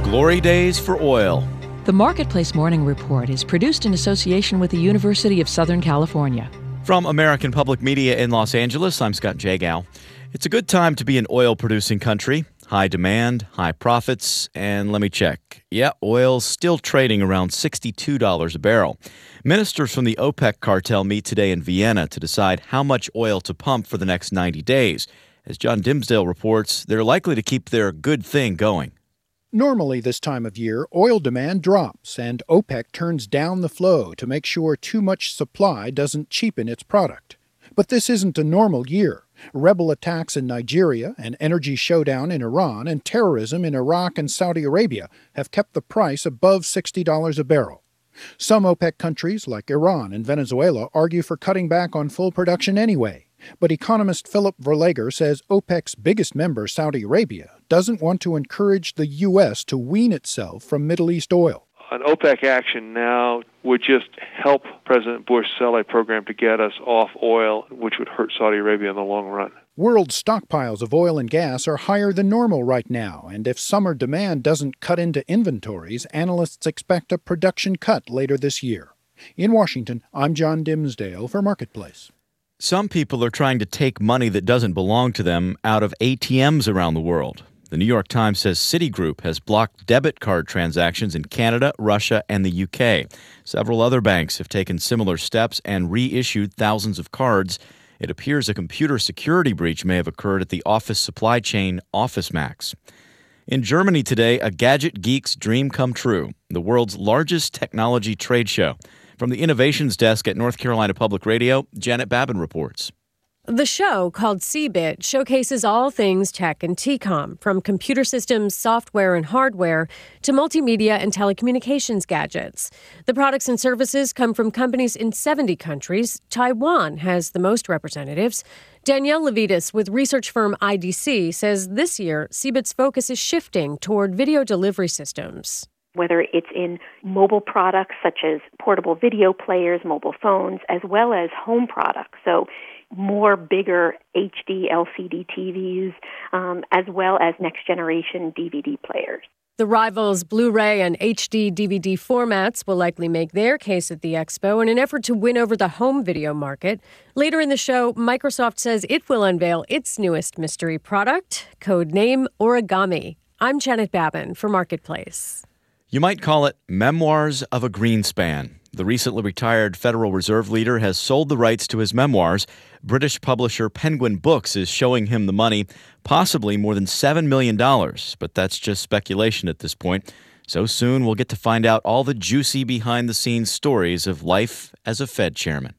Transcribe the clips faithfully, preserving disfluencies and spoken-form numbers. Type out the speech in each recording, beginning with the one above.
Glory days for oil. The Marketplace Morning Report is produced in association with the University of Southern California. From American Public Media in Los Angeles, I'm Scott Jagow. It's a good time to be an oil-producing country. High demand, high profits, and let me check. Yeah, oil's still trading around sixty-two dollars a barrel. Ministers from the OPEC cartel meet today in Vienna to decide how much oil to pump for the next ninety days. As John Dimsdale reports, they're likely to keep their good thing going. Normally this time of year, oil demand drops and OPEC turns down the flow to make sure too much supply doesn't cheapen its product. But this isn't a normal year. Rebel attacks in Nigeria, an energy showdown in Iran, and terrorism in Iraq and Saudi Arabia have kept the price above sixty dollars a barrel. Some OPEC countries, like Iran and Venezuela, argue for cutting back on full production anyway. But economist Philip Verlager says OPEC's biggest member, Saudi Arabia, doesn't want to encourage the U S to wean itself from Middle East oil. An OPEC action now would just help President Bush sell a program to get us off oil, which would hurt Saudi Arabia in the long run. World stockpiles of oil and gas are higher than normal right now, and if summer demand doesn't cut into inventories, analysts expect a production cut later this year. In Washington, I'm John Dimsdale for Marketplace. Some people are trying to take money that doesn't belong to them out of A T Ms around the world. The New York Times says Citigroup has blocked debit card transactions in Canada, Russia, and the U K. Several other banks have taken similar steps and reissued thousands of cards. It appears a computer security breach may have occurred at the office supply chain OfficeMax. In Germany today, a gadget geek's dream come true, the world's largest technology trade show. From the Innovations Desk at North Carolina Public Radio, Janet Babin reports. The show, called C B I T, showcases all things tech and T COM, from computer systems, software, and hardware to multimedia and telecommunications gadgets. The products and services come from companies in seventy countries. Taiwan has the most representatives. Danielle Levitas with research firm I D C says this year, C B I T's focus is shifting toward video delivery systems. Whether it's in mobile products such as portable video players, mobile phones, as well as home products. So more bigger H D L C D T Vs, um, as well as next-generation D V D players. The rivals Blu-ray and H D D V D formats will likely make their case at the expo in an effort to win over the home video market. Later in the show, Microsoft says it will unveil its newest mystery product, codename Origami. I'm Janet Babin for Marketplace. You might call it Memoirs of a Greenspan. The recently retired Federal Reserve leader has sold the rights to his memoirs. British publisher Penguin Books is showing him the money, possibly more than seven million dollars. But that's just speculation at this point. So soon we'll get to find out all the juicy behind-the-scenes stories of life as a Fed chairman.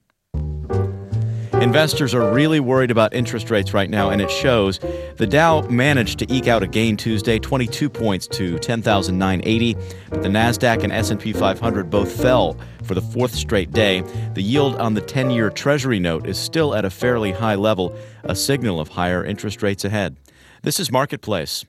Investors are really worried about interest rates right now, and it shows. The Dow managed to eke out a gain Tuesday, twenty-two points to ten thousand nine hundred eighty, but the NASDAQ and S and P five hundred both fell for the fourth straight day. The yield on the ten-year Treasury note is still at a fairly high level, a signal of higher interest rates ahead. This is Marketplace.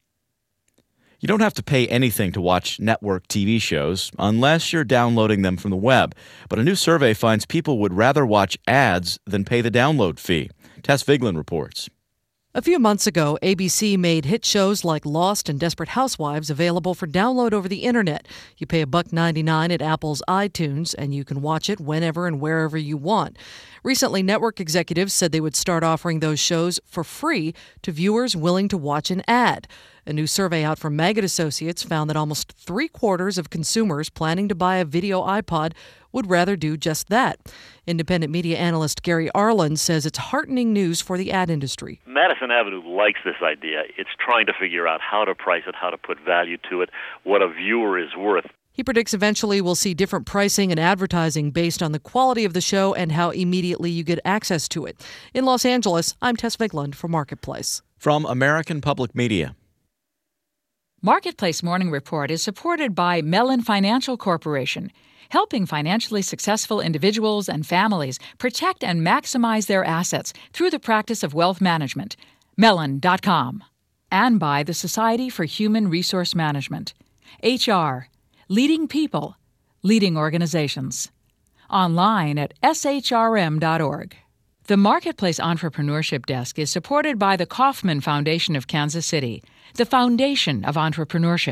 You don't have to pay anything to watch network T V shows unless you're downloading them from the web. But a new survey finds people would rather watch ads than pay the download fee. Tess Vigeland reports. A few months ago, A B C made hit shows like Lost and Desperate Housewives available for download over the internet. You pay a buck ninety-nine at Apple's iTunes, and you can watch it whenever and wherever you want. Recently, network executives said they would start offering those shows for free to viewers willing to watch an ad. A new survey out from Magid Associates found that almost three-quarters of consumers planning to buy a video iPod would rather do just that. Independent media analyst Gary Arlen says it's heartening news for the ad industry. Madison Avenue likes this idea. It's trying to figure out how to price it, how to put value to it, what a viewer is worth. He predicts eventually we'll see different pricing and advertising based on the quality of the show and how immediately you get access to it. In Los Angeles, I'm Tess Vigeland for Marketplace. From American Public Media. Marketplace Morning Report is supported by Mellon Financial Corporation, helping financially successful individuals and families protect and maximize their assets through the practice of wealth management. Mellon dot com. And by the Society for Human Resource Management. H R. Leading people, leading organizations. Online at S H R M dot org. The Marketplace Entrepreneurship Desk is supported by the Kauffman Foundation of Kansas City, the foundation of entrepreneurship,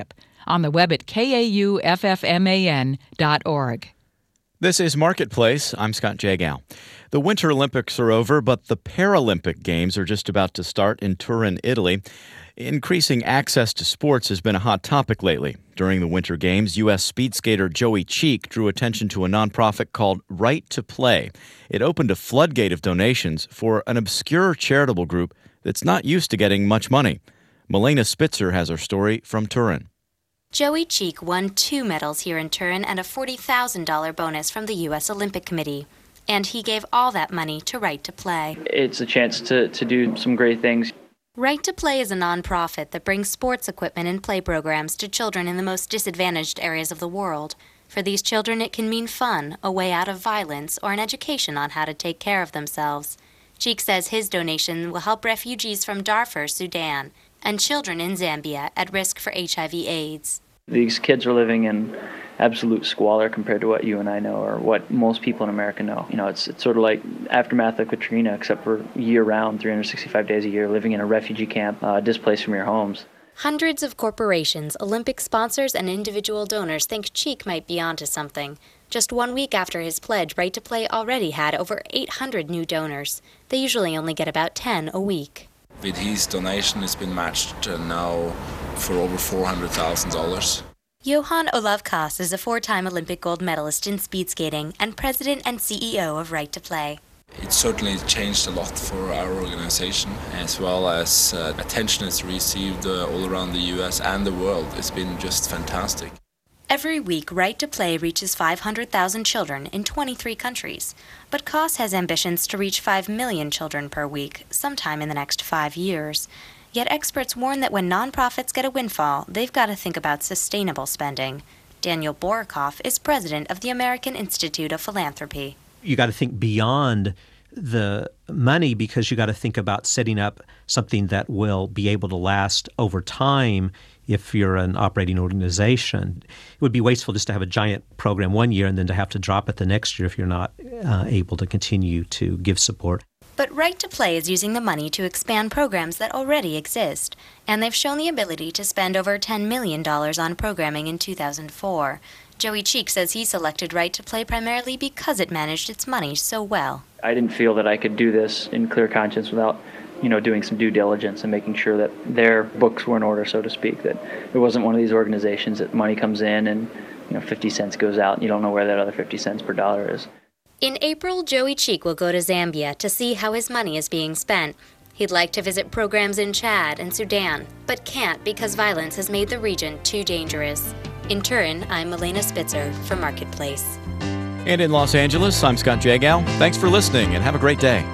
on the web at K A U F F M A N dot org. This is Marketplace. I'm Scott Jagow. The Winter Olympics are over, but the Paralympic Games are just about to start in Turin, Italy. Increasing access to sports has been a hot topic lately. During the Winter Games, U S speed skater Joey Cheek drew attention to a nonprofit called Right to Play. It opened a floodgate of donations for an obscure charitable group that's not used to getting much money. Milena Spitzer has our story from Turin. Joey Cheek won two medals here in Turin and a forty thousand dollars bonus from the U S Olympic Committee. And he gave all that money to Right to Play. It's a chance to, to do some great things. Right to Play is a nonprofit that brings sports equipment and play programs to children in the most disadvantaged areas of the world. For these children, it can mean fun, a way out of violence, or an education on how to take care of themselves. Cheek says his donation will help refugees from Darfur, Sudan, and children in Zambia at risk for H I V AIDS. These kids are living in absolute squalor compared to what you and I know or what most people in America know. You know, it's it's sort of like aftermath of Katrina, except for year-round, three hundred sixty-five days a year, living in a refugee camp, uh, displaced from your homes. Hundreds of corporations, Olympic sponsors, and individual donors think Cheek might be onto something. Just one week after his pledge, Right to Play already had over eight hundred new donors. They usually only get about ten a week. With his donation, it's been matched uh, now for over four hundred thousand dollars. Johan Olav Kaas is a four-time Olympic gold medalist in speed skating and president and C E O of Right to Play. It certainly changed a lot for our organization, as well as uh, attention it's received uh, all around the U S and the world. It's been just fantastic. Every week, Right to Play reaches five hundred thousand children in twenty-three countries. But Kaas has ambitions to reach five million children per week, sometime in the next five years. Yet experts warn that when nonprofits get a windfall, they've got to think about sustainable spending. Daniel Borokoff is president of the American Institute of Philanthropy. You got to think beyond the money because you got to think about setting up something that will be able to last over time if you're an operating organization. It would be wasteful just to have a giant program one year and then to have to drop it the next year if you're not uh, able to continue to give support. But Right to Play is using the money to expand programs that already exist, and they've shown the ability to spend over ten million dollars on programming in two thousand four. Joey Cheek says he selected Right to Play primarily because it managed its money so well. I didn't feel that I could do this in clear conscience without, you know, doing some due diligence and making sure that their books were in order, so to speak, that it wasn't one of these organizations that money comes in and, you know, fifty cents goes out and you don't know where that other fifty cents per dollar is. In April, Joey Cheek will go to Zambia to see how his money is being spent. He'd like to visit programs in Chad and Sudan, but can't because violence has made the region too dangerous. In Turin, I'm Milena Spitzer for Marketplace. And in Los Angeles, I'm Scott Jagow. Thanks for listening and have a great day.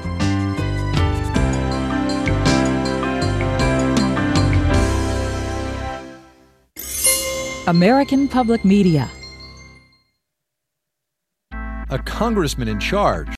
American Public Media. A congressman in charge